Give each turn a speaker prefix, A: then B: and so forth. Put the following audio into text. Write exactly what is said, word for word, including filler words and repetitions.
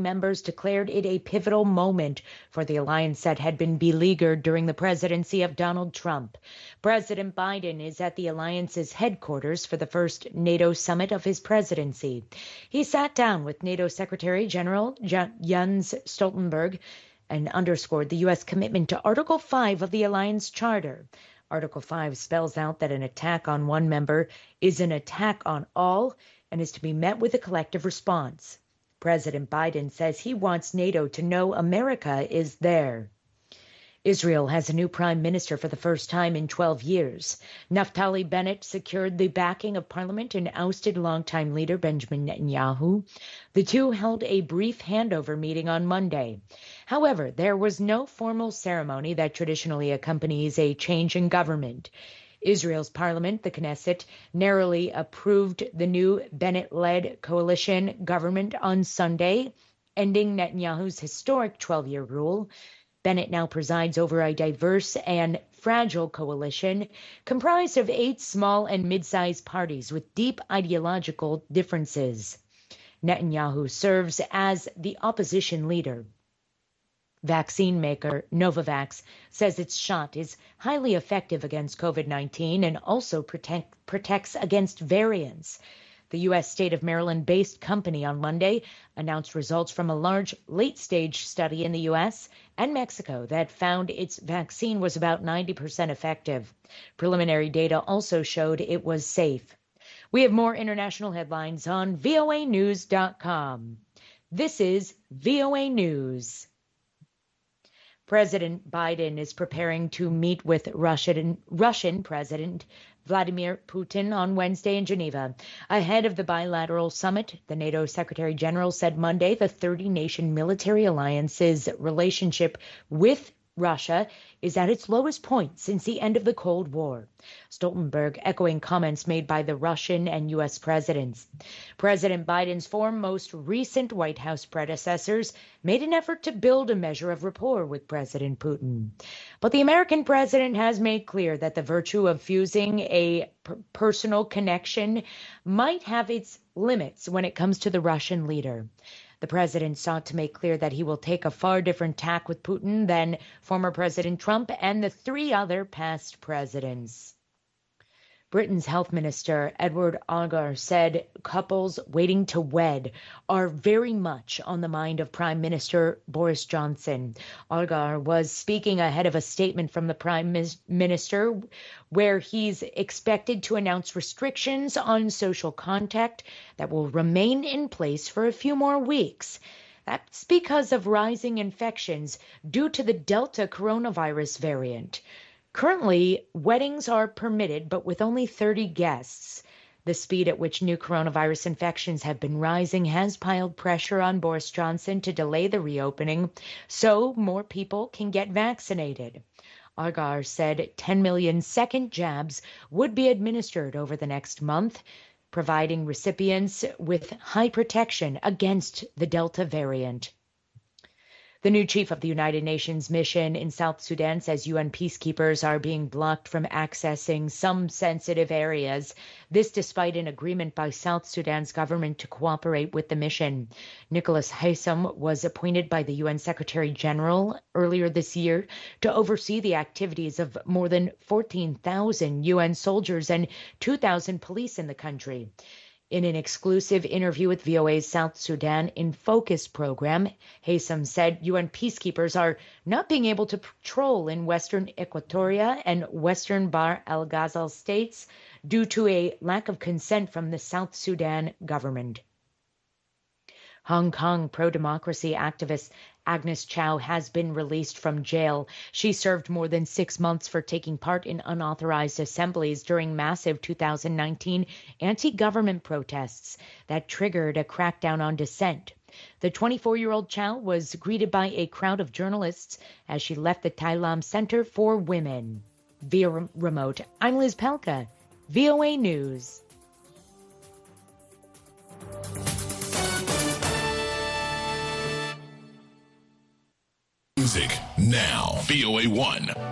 A: members declared it a pivotal moment for the alliance that had been beleaguered during the presidency of Donald Trump. President Biden is at the alliance's headquarters for the first NATO summit of his presidency. He sat down with NATO Secretary General Jens Stoltenberg and underscored the U S commitment to Article five of the alliance charter. Article five spells out that an attack on one member is an attack on all and is to be met with a collective response. President Biden says he wants NATO to know America is there. Israel has a new prime minister for the first time in twelve years. Naftali Bennett secured the backing of parliament and ousted longtime leader Benjamin Netanyahu. The two held a brief handover meeting on Monday. However, there was no formal ceremony that traditionally accompanies a change in government. Israel's parliament, the Knesset, narrowly approved the new Bennett-led coalition government on Sunday, ending Netanyahu's historic twelve-year rule. Bennett now presides over a diverse and fragile coalition comprised of eight small and mid-sized parties with deep ideological differences. Netanyahu serves as the opposition leader. Vaccine maker Novavax says its shot is highly effective against COVID nineteen and also protect, protects against variants. The U S state of Maryland-based company on Monday announced results from a large late-stage study in the U S and Mexico that found its vaccine was about ninety percent effective. Preliminary data also showed it was safe. We have more international headlines on V O A news dot com. This is V O A News. President Biden is preparing to meet with Russian, Russian President Vladimir Putin on Wednesday in Geneva. Ahead of the bilateral summit, the NATO Secretary General said Monday the thirty-nation military alliance's relationship with Russia is at its lowest point since the end of the Cold War. Stoltenberg echoing comments made by the Russian and U S presidents. President Biden's four most recent White House predecessors made an effort to build a measure of rapport with President Putin. But the American president has made clear that the virtue of fusing a per- personal connection might have its limits when it comes to the Russian leader. The president sought to make clear that he will take a far different tack with Putin than former President Trump and the three other past presidents. Britain's health minister, Edward Algar, said couples waiting to wed are very much on the mind of Prime Minister Boris Johnson. Algar was speaking ahead of a statement from the Prime Minister where he's expected to announce restrictions on social contact that will remain in place for a few more weeks. That's because of rising infections due to the Delta coronavirus variant. Currently, weddings are permitted, but with only thirty guests. The speed at which new coronavirus infections have been rising has piled pressure on Boris Johnson to delay the reopening so more people can get vaccinated. Algar said ten million second jabs would be administered over the next month, providing recipients with high protection against the Delta variant. The new chief of the United Nations mission in South Sudan says U N peacekeepers are being blocked from accessing some sensitive areas. This despite an agreement by South Sudan's government to cooperate with the mission. Nicholas Haysom was appointed by the U N Secretary General earlier this year to oversee the activities of more than fourteen thousand U N soldiers and two thousand police in the country. In an exclusive interview with V O A's South Sudan in Focus program, Haysom said U N peacekeepers are not being able to patrol in western Equatoria and western Bahr el Ghazal states due to a lack of consent from the South Sudan government. Hong Kong pro-democracy activist Agnes Chow has been released from jail. She served more than six months for taking part in unauthorized assemblies during massive two thousand nineteen anti-government protests that triggered a crackdown on dissent. The twenty-four-year-old Chow was greeted by a crowd of journalists as she left the Tai Lam Center for Women. Via remote, I'm Liz Pelka, V O A News.
B: Music now. V O A one,